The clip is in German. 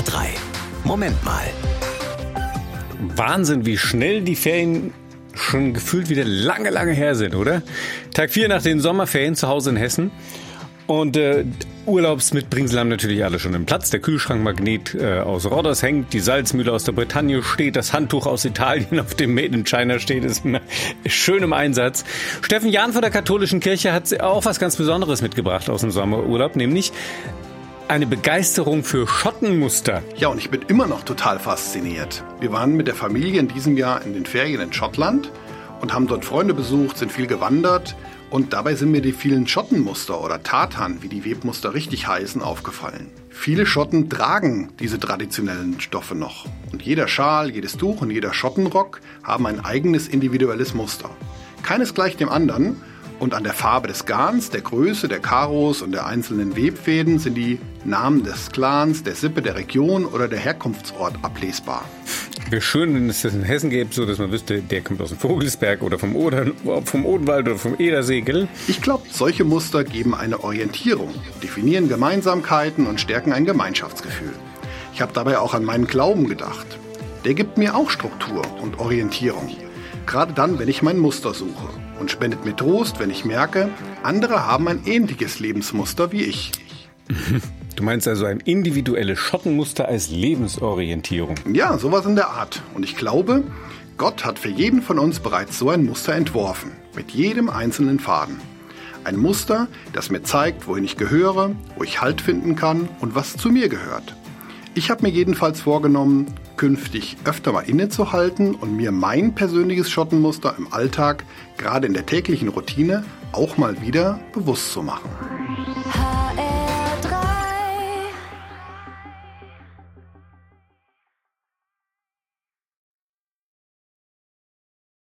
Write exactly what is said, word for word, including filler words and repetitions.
drei. Moment mal. Wahnsinn, wie schnell die Ferien schon gefühlt wieder lange, lange her sind, oder? Tag vier nach den Sommerferien zu Hause in Hessen. Und äh, Urlaubsmitbringsel haben natürlich alle schon im Platz. Der Kühlschrankmagnet äh, aus Rhodos hängt, die Salzmühle aus der Bretagne steht, das Handtuch aus Italien, auf dem Made in China steht, ist schön im Einsatz. Steffen Jahn von der katholischen Kirche hat auch was ganz Besonderes mitgebracht aus dem Sommerurlaub, nämlich eine Begeisterung für Schottenmuster. Ja, und ich bin immer noch total fasziniert. Wir waren mit der Familie in diesem Jahr in den Ferien in Schottland und haben dort Freunde besucht, sind viel gewandert. Und dabei sind mir die vielen Schottenmuster oder Tartan, wie die Webmuster richtig heißen, aufgefallen. Viele Schotten tragen diese traditionellen Stoffe noch. Und jeder Schal, jedes Tuch und jeder Schottenrock haben ein eigenes individuelles Muster. Keines gleich dem anderen. Und an der Farbe des Garns, der Größe, der Karos und der einzelnen Webfäden sind die Namen des Clans, der Sippe, der Region oder der Herkunftsort ablesbar. Wäre schön, wenn es das in Hessen gäbe, so dass man wüsste, der kommt aus dem Vogelsberg oder vom, Oder, vom Odenwald oder vom Edersee. Ich glaube, solche Muster geben eine Orientierung, definieren Gemeinsamkeiten und stärken ein Gemeinschaftsgefühl. Ich habe dabei auch an meinen Glauben gedacht. Der gibt mir auch Struktur und Orientierung. Gerade dann, wenn ich mein Muster suche. Und spendet mir Trost, wenn ich merke, andere haben ein ähnliches Lebensmuster wie ich. Du meinst also ein individuelles Schottenmuster als Lebensorientierung? Ja, sowas in der Art. Und ich glaube, Gott hat für jeden von uns bereits so ein Muster entworfen. Mit jedem einzelnen Faden. Ein Muster, das mir zeigt, wohin ich gehöre, wo ich Halt finden kann und was zu mir gehört. Ich habe mir jedenfalls vorgenommen, künftig öfter mal innezuhalten und mir mein persönliches Schottenmuster im Alltag, gerade in der täglichen Routine, auch mal wieder bewusst zu machen.